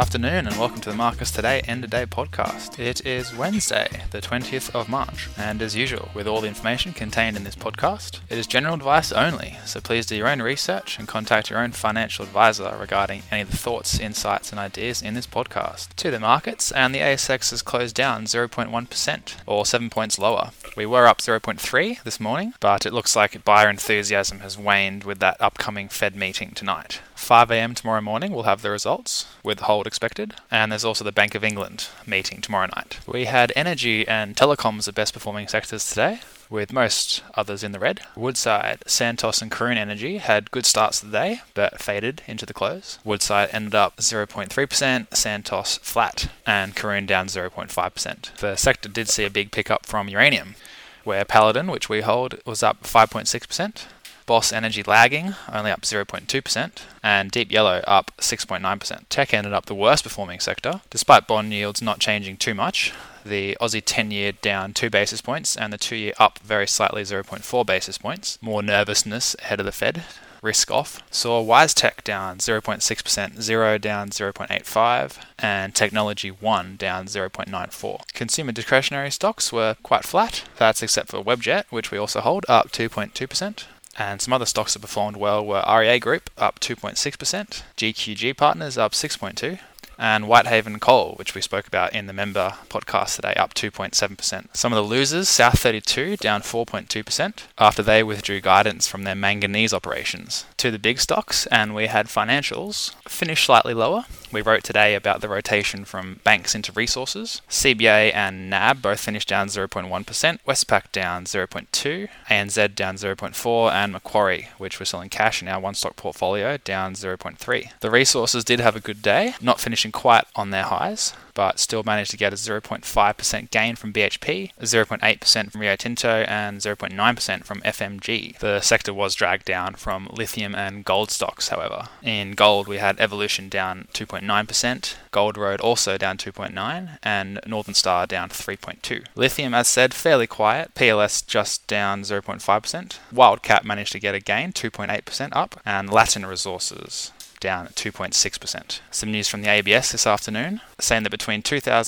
afternoon and welcome to the Marcus Today End of Day podcast. It is Wednesday, the 20th of March, and as usual, with all the information contained in this podcast, it is general advice only, so please do your own research and contact your own financial advisor regarding any of the thoughts, insights and ideas in this podcast. To the markets, and the ASX has closed down 0.1%, or 7 points lower. We were up 0.3 this morning, but it looks like buyer enthusiasm has waned with that upcoming Fed meeting tonight. 5 a.m. tomorrow morning we'll have the results, with hold expected, and there's also the Bank of England meeting tomorrow night. We had energy and telecoms the best performing sectors today, with most others in the red. Woodside, Santos and Karoon Energy had good starts to the day, but faded into the close. Woodside ended up 0.3%, Santos flat, and Karoon down 0.5%. The sector did see a big pickup from uranium, where Paladin, which we hold, was up 5.6%. Boss Energy lagging, only up 0.2%, and Deep Yellow up 6.9%. Tech ended up the worst performing sector, despite bond yields not changing too much. The Aussie 10-year down 2 basis points, and the 2-year up very slightly 0.4 basis points. More nervousness ahead of the Fed. Risk off. Saw WiseTech down 0.6%, Xero down 0.85%, and Technology One down 0.94%. Consumer discretionary stocks were quite flat. That's except for Webjet, which we also hold, up 2.2%. And some other stocks that performed well were REA Group, up 2.6%, GQG Partners, up 6.2%, and Whitehaven Coal, which we spoke about in the member podcast today, up 2.7%. Some of the losers, South32, down 4.2%, after they withdrew guidance from their manganese operations. To the big stocks, and we had financials, finished slightly lower. We wrote today about the rotation from banks into resources. CBA and NAB both finished down 0.1%, Westpac down 0.2%, ANZ down 0.4%, and Macquarie, which we're selling cash in our one-stock portfolio, down 0.3%. The resources did have a good day, not finishing quite on their highs, but still managed to get a 0.5% gain from BHP, 0.8% from Rio Tinto, and 0.9% from FMG. The sector was dragged down from lithium and gold stocks, however. In gold, we had Evolution down 2.9%, Gold Road also down 2.9%, and Northern Star down 3.2%. Lithium, as said, fairly quiet, PLS just down 0.5%. Wildcat managed to get a gain, 2.8% up, and Latin Resources down 2.6%. Some news from the ABS this afternoon, saying that between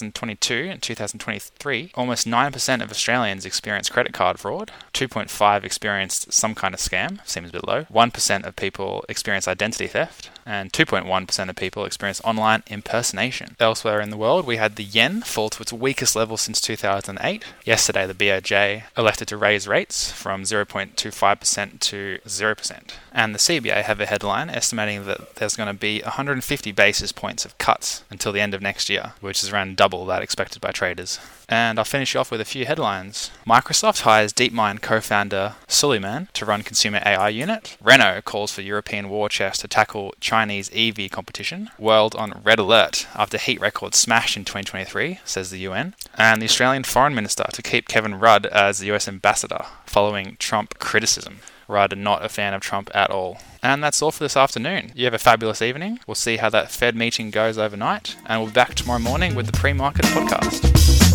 2022 and 2023, almost 9% of Australians experienced credit card fraud, 2.5% experienced some kind of scam, seems a bit low, 1% of people experienced identity theft, and 2.1% of people experienced online impersonation. Elsewhere in the world, we had the yen fall to its weakest level since 2008. Yesterday, the BOJ elected to raise rates from 0.25% to 0%. And the CBA have a headline estimating that there's going to be 150 basis points of cuts until the end of next year, which is around double that expected by traders. And I'll finish off with a few headlines. Microsoft hires DeepMind co-founder Suleiman to run consumer AI unit. Renault calls for European war chest to tackle Chinese EV competition. World on red alert after heat records smashed in 2023, says the UN. And the Australian Foreign Minister to keep Kevin Rudd as the US ambassador, following Trump criticism. Rudd not a fan of Trump at all. And that's all for this afternoon. You have a fabulous evening. We'll see how that Fed meeting goes overnight, and we'll be back tomorrow morning with the pre-market podcast.